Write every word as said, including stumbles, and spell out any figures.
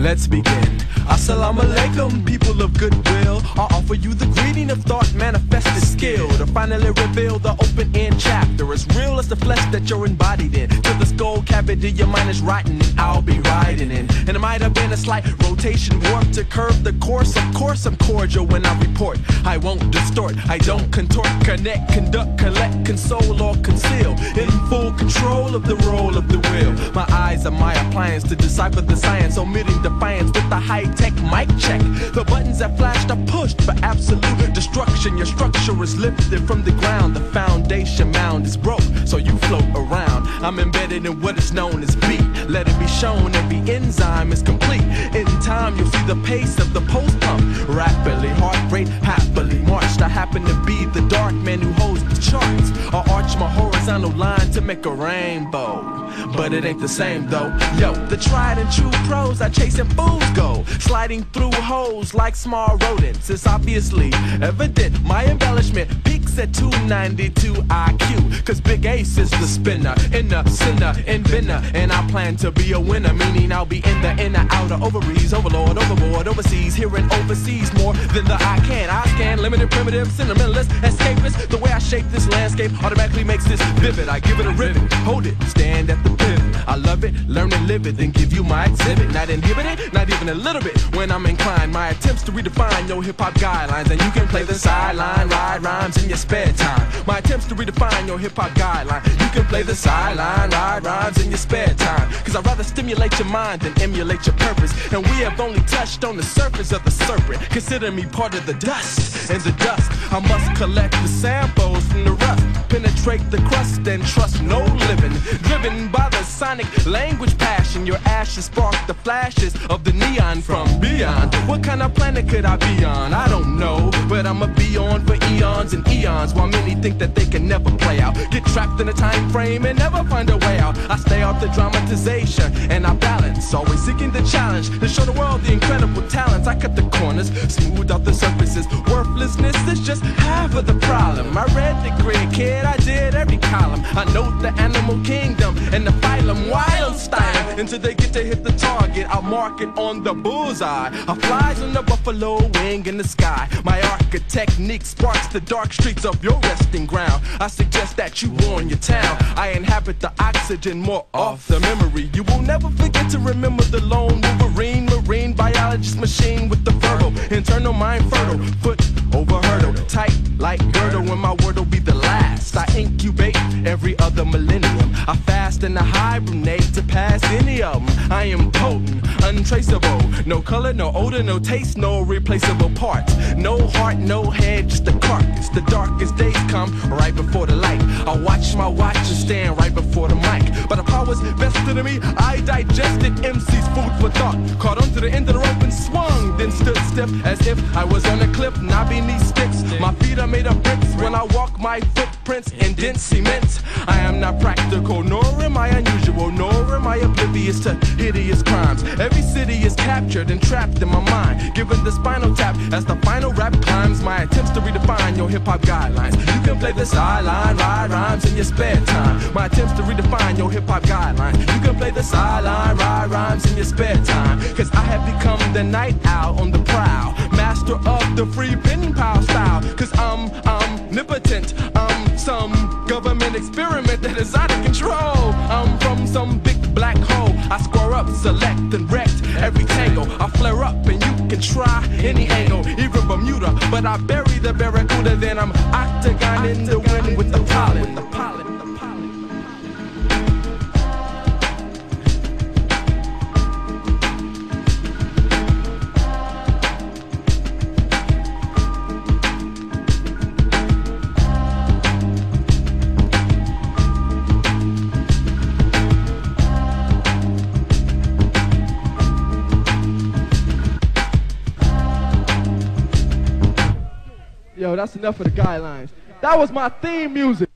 let's begin. Assalamu alaikum, people of goodwill. I offer you the greeting of thought, manifested skill to finally reveal the open-end chapter, as real as the flesh that you're embodied in. To the skull cavity, your mind is rotten, and I'll be riding in. And it might have been a slight rotation warp to curve the course. Of course, I'm cordial when I report. I won't distort, I don't contort, connect, conduct, collect, console, or conceal. In full control of the role of the wheel. My eyes are my appliance to decipher the science, omitting defiance with the high-tech mic check. The buttons that flashed are pushed for absolute destruction. Your structure is lifted from the ground. The foundation mound is broke, so you float around. I'm embedded in what is known as beat. Let it be shown every enzyme is complete. In time, you'll see the pace of the pulse pump. Rapidly, heart rate happily marched. I happen to be the dark man who holds the charts. I arch my horizontal line to make a rainbow, but it ain't the same though. Yo, the tried and true pros are chasing fools go, sliding through holes like small rodents. It's obviously evident my embellishment peaks at two ninety-two I Q, cause Big Ace is the spinner, inner sinner, inventor, and I plan to be a winner, meaning I'll be in the inner, outer ovaries, overlord, overboard, overseas, here and overseas, more than the I can. I scan limited, primitive, sentimentalist, escapist. The way I shape this landscape automatically makes this vivid. I give it a ribbon, hold it, stand at the pivot. I love it, learn and live it, then give you my exhibit. Not inhibited, not even a little bit. When I'm inclined, my attempts to redefine your hip-hop guidelines, and you can play the sideline, ride rhymes in your spare time. My attempts to redefine your hip-hop guideline, you can play the sideline, ride rhymes in your spare time. Cause I'd rather stimulate your mind than emulate your purpose, and we have only touched on the surface of the serpent. Consider me part of the dust, and the dust I must collect the samples from the rust, penetrate the crust and trust no living. Driven by the sonic language passion, your ashes spark the flashes of the neon from beyond. What kind of planet could I be on? I don't know, but I'ma be on for eons and eons, while many think that they can never play out. Get trapped in a time frame and never find a way out. I stay off the dramatization and I balance, always seeking the challenge to show the world the incredible talents. I cut the corners, smooth out the surfaces. Worthlessness is just half of the problem. I read the grid, kid, I did every column. I know the animal kingdom and the phylum, wild style. Until they get to hit the target, I'll mark it on the bullseye. I flies on the buffalo wing in the sky. My architect technique sparks the dark streets of your resting ground. I suggest that you warn your town. I inhabit the oxygen more off the memory. You will never forget to remember the lone Wolverine, marine biologist machine with the verbal internal mind fertile, foot over hurdle, tight like girdle. When my word'll be the last, I incubate every other millennium. I fast and I hibernate to pass any of them. I am potent, untraceable, no color, no odor, no taste, no replaceable parts. No heart, no head, just a carcass. The darkest days come right before the light. I watch my watch and stand right before the mic. But the powers vested in me, I digested M C's food for thought. Caught onto the end of the rope and swung, then stood stiff as if I was on a cliff, not beneath sticks. My feet are made of bricks when I walk, my footprints indent cement. I am not practical, nor am I unusual, nor am I oblivious to hideous crimes. Every city is captured and trapped in my mind, given the spinal tap as the final rap climbs. My attempts to redefine your hip-hop guidelines. You can play the sideline, ride rhymes in your spare time. My attempts to redefine your hip-hop guidelines. You can play the sideline, ride rhymes in your spare time. Cause I have become the night owl on the prowl, master of the free penny pile style. Cause I'm omnipotent, I'm some government experiment that is out of control. I'm from some big black hole. I square up, select and wrecked every tangle. I flare up and you can try any angle, even Bermuda, but I bury the barracuda. Then I'm octagon in the wind with the pollen. The pollen. Yo, that's enough of the guidelines. That was my theme music.